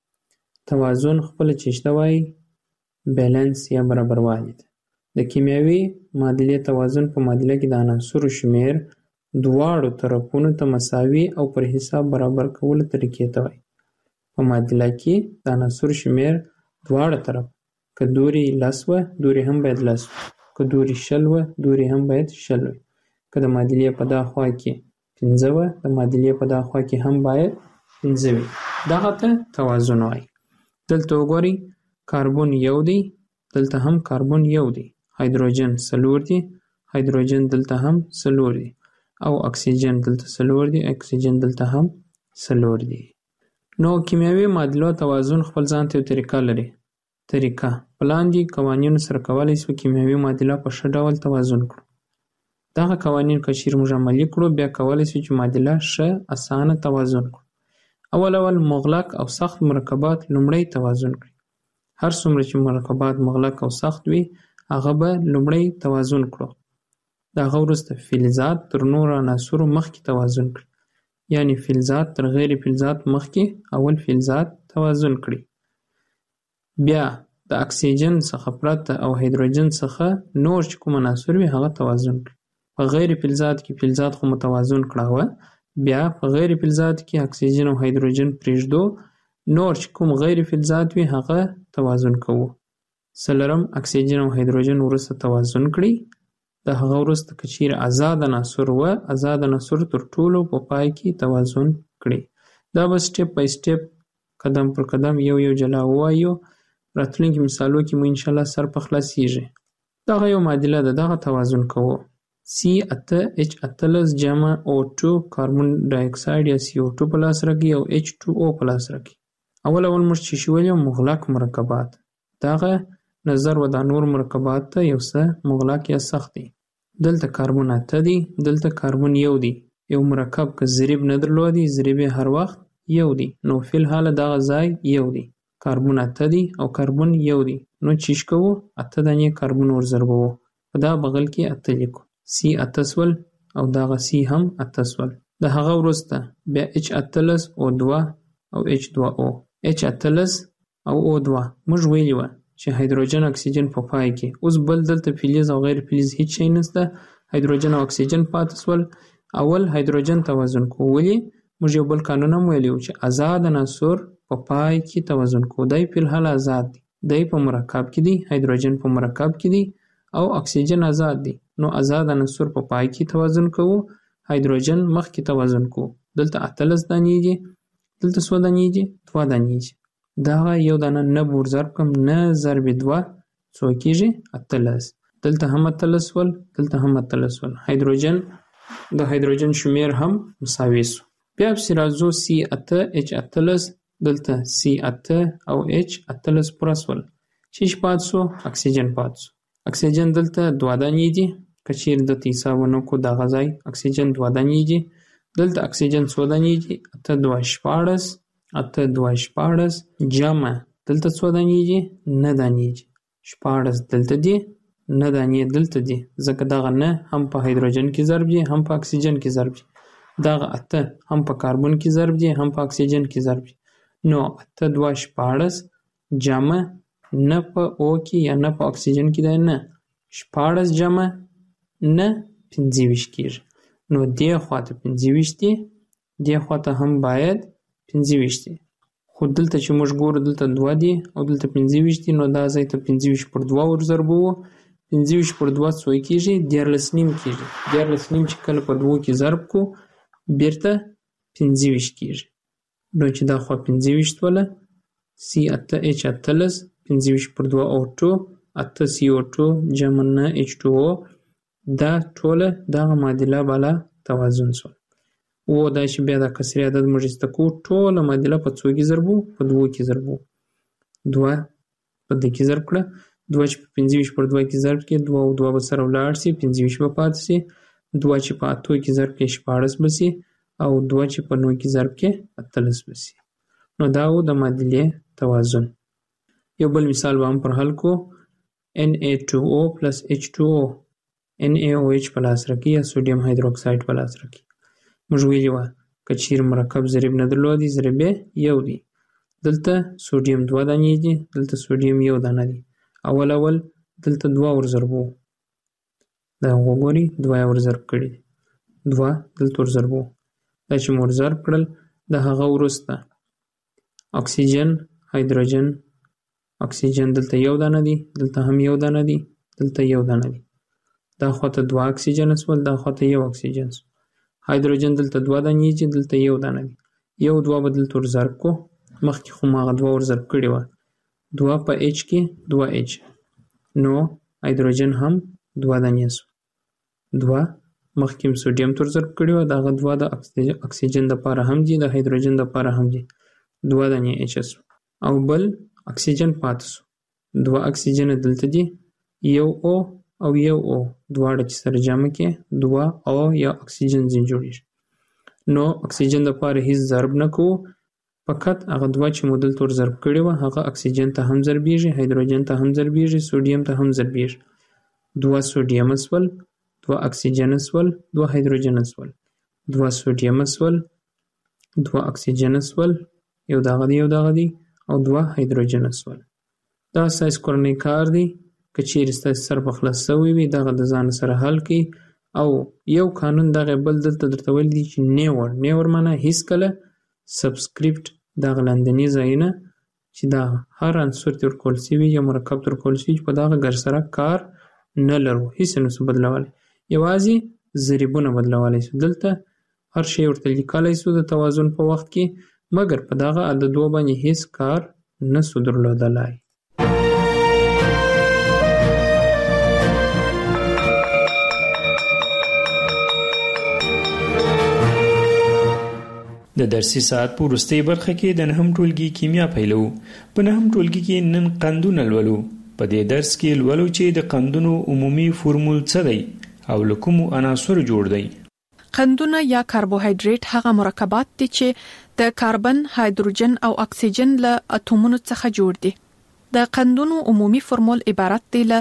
توازن خپله چې شته وایي بیلنس یا برابروالی ده. د کیمیاوي معادلې توازن په معادله کې د عناصرو شمیر دواړو طرفونو ته مساوي او پر حساب برابر کولو طریقې ته وایي. په معادله کې د عناصرو شمیر دواړه طرف که دوري 10 وه دوري هم باید 10 وي، که دوري 20 وه دوري هم باید 20 وي، که د معادلې په دا خوا کې 15 وه د معادلې په دا خوا کې هم باید 15 وي. دغه ته توازن وایي. دلته وګورئ کاربن یو دی، دلته هم کاربن یو دی، هایدروجن 4 دی، هایدروجن دلته هم 4 دی، او اکسیجن دلته 4 دی، اکسیجن دلته هم 4 دی. نو کیمیاوي معادلو توازن خپل ځان ته یو طریقه لري. طریقه په لاندې قوانینو سره کولی شو کیمیاوي معادله په ښه ډول توازن کړو. دغه قوانین که چیرې موږ عملي کړو بیا کولی شو چې معادله ښه اسانه توازن کړو. اول مغلق او سخت مرکبات لومړی توازن کړي. هر څومره چې مرکبات مغلق او سخت وي هغه به لومړی توازن کړو. د هغه وروسته فلزات تر نورو عناصرو مخکې توازن کړي. یعنی فلزات تر غیر فلزات مخکې اول فلزات توازن کړي. بیا د اکسیجن څخه پرته او هایدروجن څخه نور چې کوم عناصر وي هغه توازن کړي. په غیر فلزات کې فلزات خو متوازن کړه، بیا په غیر فلزات کې اکسیجن او هایدروجن پرېږدو، نور چې کوم غیر فلزات وي هغه توازن کوو. څلورم اکسیجن او هایدروجن وروسته توازن کړي. د هغه وروسته که چیرې آزاد عناصر وه آزاد عناصر تر ټولو په پای کې توازن کړي. دا به سټیپ بای سټیپ قدم پر قدم یو جلا ووایو. راتلونکي مثالو کې مو انشاءالله سر په خلاصیږي. دغه یو معادله ده، دغه توازن کوو. C8H18 جمع O2 کاربن ډای اکساید یا CO2 په لاس راکړي او H2O په لاس راکړي. اول موږ چې شویل مغلق مرکبات، دغه نظر و دا نور مرکبات ته یو څه مغلق یا سخت دي. دلته کاربن 8 دی، دلته کاربن 1 دی. یو مرکب که ضریب نه درلودي ضریب هر وخت 1 دی، نو فی الحال دغه ځای 1 دی. کاربن 8 دی او کاربن 1 دی، نو چیش کوو 8 دانې کاربن ور ضربوو، په دا بغل کې 8 لیکو. C8 سول او دغه C هم 8 سول. د هغه وروسته بیا H18 O2 او H2O. H18 او O2 موږ ویلي وه چې هایدروجن اکسیجن په پای کې. اوس بل دلته فلز او غیر فلز هیڅ شی نشته، هایدروجن او اکسیجن پاتې سول. اول هایدروجن توازن کوو. ولې؟ موږ یو بل قانون هم ویلی و چې آزاد عناصر په پای کې توازن کوو. دی فی الحال آزاد دی، دی په مرکب کې دی، هایدروجن په مرکب کې دی او اکسیجن آزاد دی. نو آزاد عناصر په پای کې توازن کوو، هایدروجن مخکې توازن کوو. دلته 18 دانې دي، دلته څو دانې دي؟ 2 دانې دي. دغه یو دانه نه ور ضرب کړم، نه ضرب 2 څو کېږي؟ 18. دلته هم 18 سول، دلته هم 18 سول. هایدروجن د هایدروجن شمیر هم مساوي سو. بیا پسې راځو C8H18 دلته C8 او H18 پوره سول. چې پاتې سو اکسیجن پاتې سو. اکسیجن دلته 2 دانې دي، که چیرې دلته حساب ونه کړو دغه ځای اکسیجن 2 دانې دي. دلته اکسیجن څو دانې دي؟ 8 2 16 8 2 16 جمع دلته څو دانې دي؟ 9 دانې دي. 16 دلته دي، 9 دانې دلته دي، ځکه دغه 9 هم په هایدروجن کې ضرب دي هم په اکسیجن کې ضرب دي. دغه 8 هم په کاربن کې ضرب دي هم په اکسیجن کې ضرب دي. نو 8 2 16 جمع نه په او کې یا نه په اکسیجن کې دی، نه 16 جمع نه 25 کېږي. نو دې خواته 25 دي، دې خواته هم باید 25 دي. خو دلته چې موږ ګورو دلته 2 دي او دلته 25 دي، نو دا ځای ته 25 پر 2 ور ضربوو. 25 پر 2 څو کېږي؟ 13 نیم کېږي. 13 نیم چې کله په 2 کې ضرب کو بیرته 25 کېږي. نو چې دا خوا 25 وله C8H18 25 پر 2 O2 8 CO2 جمع 9 H2O. دا ټوله دغه معادله بالا توازن سول. و دا چې بیا د کسري عدد موږ ایسته کوو، ټوله معادله په څو کې ضربو؟ په 2 کې ضربو. 2 په د کې ضرب کړه 2 چې په 25 پر 2 کې ضرب کې 2 او 2 به سره ولاړ شي 25 به پاتې شي 2 چې په 8 کې ضرب کې 14 به شي او 2 چې په 9 کې ضرب کې 18 به شي. نو دا و د معادلې توازن. یو بل مثال به هم پر حل کو Na2O plus H2O NaOH په لاس راکړي یا سوډیم هایدروکساید په لاس راکړي. موږ ویلي وه که چیرې مرکب ضریب نه درلودي ضریب یې یو دی. دلته سوډیم 2 دانې دي دلته سوډیم 1 دانه دی. اول دلته 2 ور ضربو دا وګورئ 2 ور ضرب کړي 2 دلته ور ضربو دا چې مور ضرب کړل د هغه وروسته اکسیجن هایدروجن اکسیجن دلته 1 دانه دی دلته هم 1 دانه دی دلته 1 دانه دی دا خواته 2 اکسیجن اسول دا خواته 1 اکسیجن هایدروجن دلته 2 دانې دي دلته 1 دانه دی 1 2 بدل تر ضرب کو مخکې خو ما 2 ور ضرب کړي و 2 په H کې 2H نو هایدروجن هم 2 دانې سو 2 مخکې سوډیم تر ضرب کړي و دا 2 د اکسیجن د لپاره هم دي د هایدروجن د لپاره هم دي 2 دانې H او بل اکسیجن پاتې سو 2 اکسیجن دلته دي 1 O او 1 O دواړه چې سره جمع کې 2 O یا اکسیجن زین جوړیږي. نو اکسیجن د لپاره هیڅ ضرب نه کوو فقط هغه 2 چې مودل تور ضرب کړي و هغه اکسیجن ته هم ضربېږي هایدروجن ته هم ضربېږي سوډیم ته هم ضربېږي 2 سوډیم اسول 2 اکسیجن اسول 2 هایدروجن اسول 2 سوډیم اسول 2 اکسیجن اسول یو دغه دی او 2 هایدروجن اسول. دا سایز کورنۍ کار دی که چیرې ستاسو سر په خلاص شوی وي دغه د ځان سره حل کړئ او یو قانون دغه بل دلته درته ویل دي چې نیور معنی هیڅ کله سبسکرپټ دغه لاندنی ځایونه چې دا هر عنصر تر کول شوی یا مرکب تر کول شوی په دغه ګر سره کار نه لرو هیڅ نسو بدلولی یوازې ضریبونه بدلولی شو دلته هر شی ورته لیکلی شو د توازن په وخت کې مګر په دغه عددو باندې هیڅ کار نسو درلودلی. د درسي ساعت په وروستۍ برخه کې د نهم ټولګي کیمیا پیلو. په نهم ټولګي کې نن قندونه لولو. په دې درس کې لولو چې د قندونو عمومي فورمول څه دی او له کومو عناصرو جوړ دی. قندونه یا کاربوهایډریټ هغه مرکبات دي چې د کاربن، هایدروجن او اکسیجن له اتومونو څخه جوړ دي. د قندونو عمومي فورمول عبارت دی له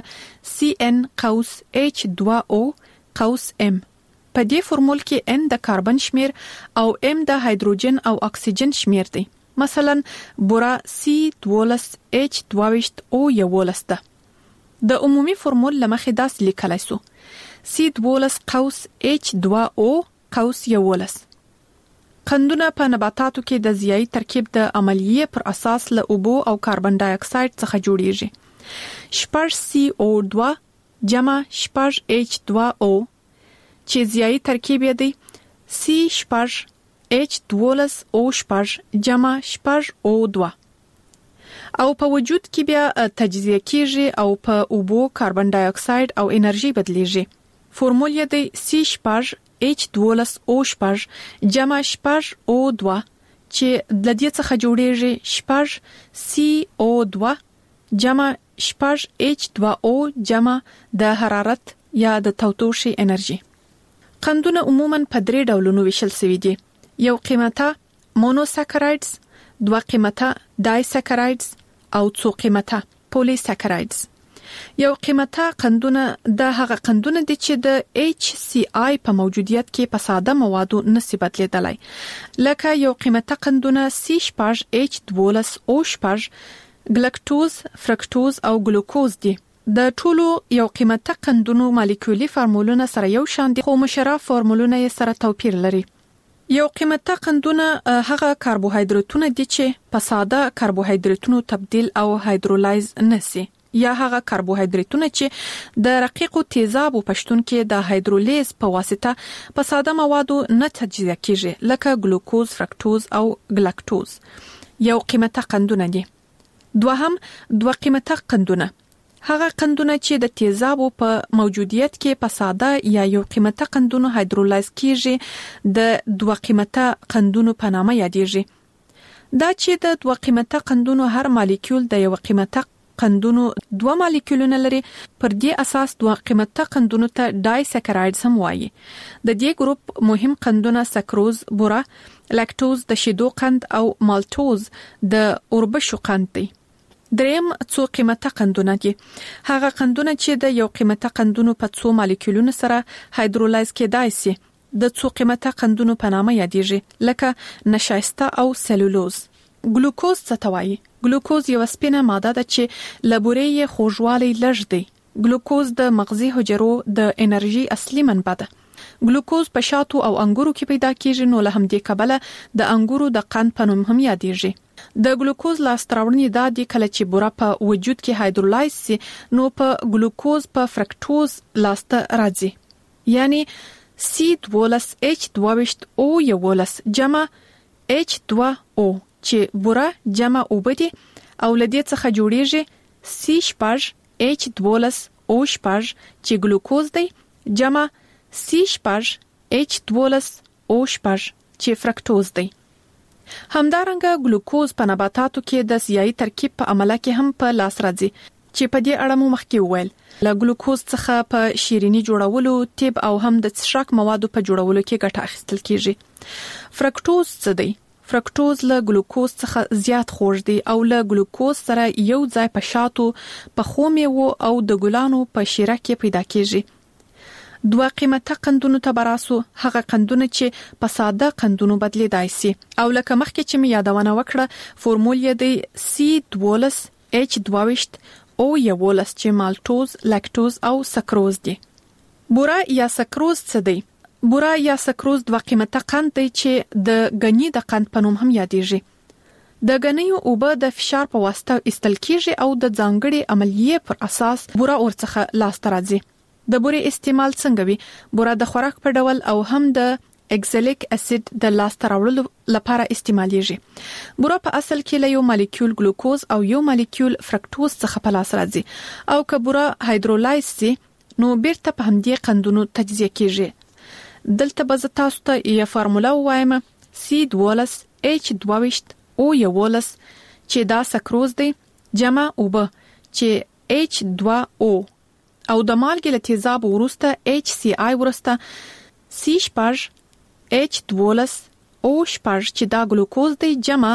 CN_H2O_M. په دې فورمول کې N د کاربن شمیر او M د هایدروجن او اکسیجن شمیر دی. مثلا بورا C12H22O11 ده. د عمومي فورمول لمخې داس لیکلای سو C12H2O11. قندونه په نباتاتو کې د ضیائی ترکیب د عملیې پر اساس له اوبو او کاربن ډای اکساید څخه جوړیږي. 6CO2 جمع 6H2O چې ضیائی ترکیب یې دی C6H12O جمع 6O2 او په وجود کې بیا تجزیه کیږي او په اوبو کاربن ډای اکساید او انرژي بدلیږي. فورمول یې دی C6H12O جمع 6O2 چې د دې څخه جوړیږي 6CO2 جمع 6H2O جمع د حرارت یا د تودوخې انرژي. قندونه عموماً په 3 ډولونو ویشل شوي دي. یو قیمته مونوساکرایډز، 2 قیمته ډایساکرایډز او 3 قیمته پولیساکرایډز. یو قیمته قندونه د هغه قندونه دي چې د HCI په موجودیت کې په ساده موادو نسي بدلیدلی. لکه یو قیمته قندونه C6H12O ګلکټوز، فرکټوز او ګلوکوز دي. د ټولو یو قیمته قندونو مالیکولي فورمولونه سره یو شان دي خو مشرف فورمولونه یې سره توپیر لري. یو قیمته قندونه هغه کاربوهایډریټونه دي چې په ساده کاربوهایډریټونو تبدیل او هایدرولایز نشي یا هغه کاربوهایډریټونه چې د رقیقو تیزابو پشتون کې د هایدرولیز په واسطه په ساده موادو نه تجزیه کیږي لکه ګلوکوز، فرکټوز او ګلکټوز. یو قیمته قندونه دي. دوهم 2 قیمته قندونه هغه قندونه چې د تیزابو په موجودیت کې په ساده یا یو قیمته قندونو هایدرولایز کیږي د 2 قیمته قندونو په نامه یادېږي. دا چې د دوه قیمته قندونو هر مالیکول د یو قیمته قندونو دوه مالیکولونه لري، پر دې اساس دوه قیمته قندونو ته ډای سکرایډز هم وایي. د دې ګروپ مهم قندونه سکروز، بوره، لاکټوز د شیدو قند او مالټوز د اوربشو قند دي. دریم څو قیمته قندونه دي. هغه قندونه چې د یو قیمته قندونو په څو مالیکولونو سره هایدرولایز کېدای شي د څو قیمته قندونو په نامه یادېږي، لکه نشایسته او سلولوز. ګلوکوز څه ته وایي؟ ګلوکوز یو سپینه ماده ده چې لبوري یې خوږوالی لږ دی. ګلوکوز د مغزي حجرو د انرژي اصلي منبع ده. ګلوکوز په شاتو او انګورو کې پیدا کیږي، نو له همدې کبله د انګورو د قند په نوم هم یادېږي. د ګلوکوز لاسته راوړنې دا دي کله چې بوره په وجود کې هایدرولایز شي، نو په ګلوکوز په فرکټوز لاسته راځي، یعنی C12H12O11 جمع H2O چې بوره جمع اوبه دي او لدې څخه جوړیږي C12H12O12 چې ګلوکوز دی جمع C12H12O12 چې فرکټوز دی. همدارنګه ګلوکوز په نباتاتو کې د سیاهي ترکیب په عمله کې هم په لاس راځي چې په دې اړه مو مخکې وویل. له ګلوکوز څخه په شیرینی جوړولو، طب او هم د څښاک موادو په جوړولو کې ګټه اخیستل کیږي. فرکټوز څه دی؟ فرکټوز له ګلوکوز څخه زیات خوږ دی او له ګلوکوز سره یو ځای په شاتو، په خو میوو او د ګلانو په شیره کې پیدا کیږي. دوه قیمته قندونو ته براسو، هغه قندونه چې په ساده قندونو بدلیدای شي او لکه مخکې چې می یادونه وکړه فورمول یې دی C12H12O11 چې مالټوز، لاکټوز او سکروز دي. بوره یا سکروز څه دی؟ بوره یا سکروز دوه قیمته قند دی چې د غنی د قند په نوم هم یادېږي. د غنیو اوبه د فشار په واسطه استل کیږي او د ځانګړي عملیې پر اساس بوره ورڅخه لاسته راځي. د بورې استعمال څنګه وي؟ بوره د خوراک په ډول او هم د اکزالیک اسید د لاسته راوړلو لپاره استعمالیږي. بوره په اصل کې له یو مالیکول ګلوکوز او یو مالیکول فرکټوز څخه په لاس راځي او که بوره هایدرولایز شي نو بیرته په همدې قندونو تجزیه کیږي. دلته به زه تاسو ته یو فارموله وایم C12H12O11 چې دا سکروز دی جمع اوبه چې H2O او د مالګې له تیزاب وروسته HCl وروسته C12H12O12 چې دا ګلوکوز دی جمع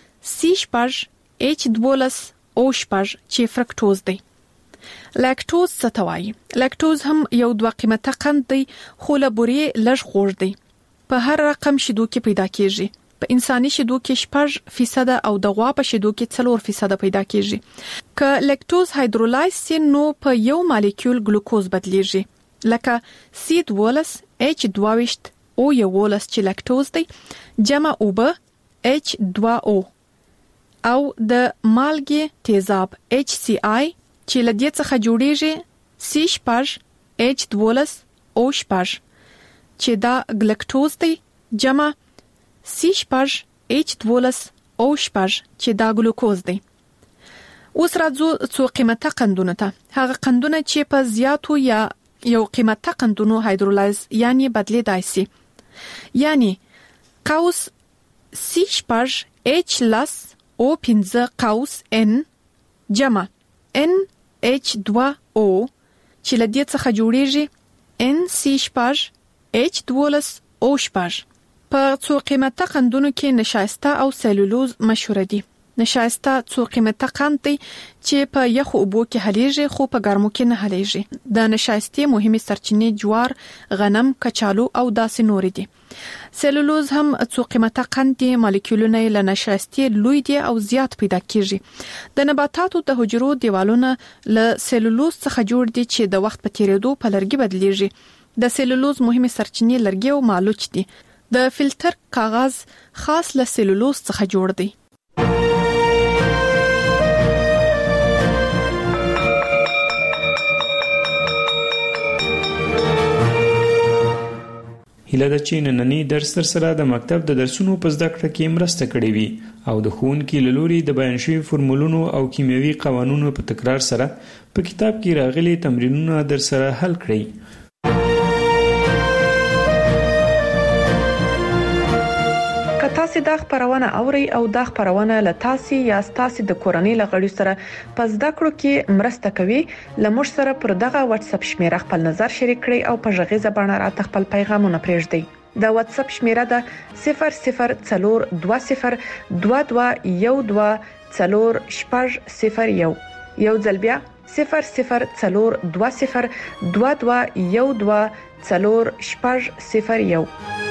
C12H12O12 چې فرکټوز دی. لاکټوز څه ته وایي؟ لاکټوز هم یو دوه قیمته قند دی خو له بورې لږ خوږ دی. په هر رقم شیدو کې پیدا کیږي. په انساني شیدو کې 6% او د غوا په شیدو کې 4% پیدا کیږي. که لاکټوز هایدرولایز شي نو په یو مالیکول ګلوکوز بدلیږي، لکه C12H12O11 چې لاکټوز دی جمع اوبه H2O او د مالګې تیزاب HCl چې له دې څخه جوړیږي C12H12O12 چې دا ګلکټوز دی جمع C12H12O12 چې دا ګلوکوز دی. اوس راځو څو قیمته قندونه ته. هغه قندونه چې په زیاتو یا یو قیمته قندونو هایدرولایز یعنی بدلیدای شي، یعنی قوس C12H15 قوس N جمع NH2O چې له دې څخه جوړیږي NC12H12O12. په څو قیمته قندونو کې نشایسته او سلولوز مشهور دي. نشایسته څو قیمته قند دی چې په یخو اوبو کې حلیږي خو په ګرمو کې نه حلیږي. د نشایستې مهمه سرچینې جوار، غنم، کچالو او داسې نور دي. سلولوز هم څو قیمته قند دی، مالیکولونه له نشایستې لوی دي او زیات پیدا کیږي. د نباتاتو د حجرو دیوالونه له سلولوز څخه جوړ دي چې د وخت په تیریدو په لرګي بدلیږي. د سلولوز مهمه سرچینې لرګي او مالوچ دي. د فلټر کاغذ خاص له سلولوز څخه جوړ دی. هیله ده چې نننی درس تر سره د مکتب د درسونو په زده کړه کې مرسته کړې وي او د ښوونکي له لوري د بیان شوي فورمولونو او کیمیاوي قوانونو په تکرار سره په کتاب کې راغلي تمرینونه در سره حل کړئ. تاسو د خبرونه اوري او د خبرونه له تاسو یا تاسو د کورنۍ لغړی سره پس د کړو کې مرسته کوي لمر سره پر دغه واتس اپ شمیره خپل نظر شریک کړئ او په ژغه زبانه راته خپل پیغامونه پرېږدئ د واتس اپ شمیره ده 002012124001 یو ځل بیا 002012124001